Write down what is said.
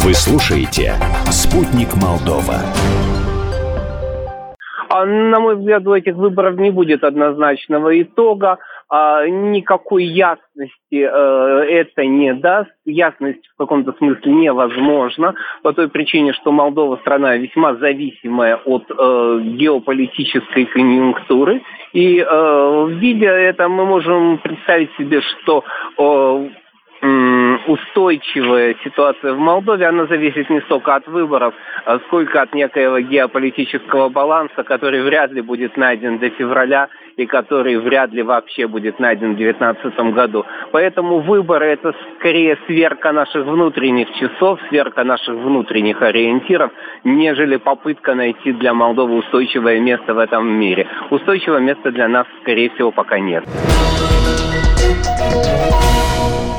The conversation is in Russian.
Вы слушаете «Спутник Молдова». На мой взгляд, у этих выборов не будет однозначного итога. Никакой ясности это не даст. Ясность в каком-то смысле невозможна по той причине, что Молдова страна весьма зависимая от геополитической конъюнктуры. И видя это, мы можем представить себе, что устойчивая ситуация в Молдове, она зависит не столько от выборов, сколько от некоего геополитического баланса, который вряд ли будет найден до февраля и который вряд ли вообще будет найден в 2019 году. Поэтому выборы – это скорее сверка наших внутренних часов, сверка наших внутренних ориентиров, нежели попытка найти для Молдовы устойчивое место в этом мире. Устойчивого места для нас, скорее всего, пока нет.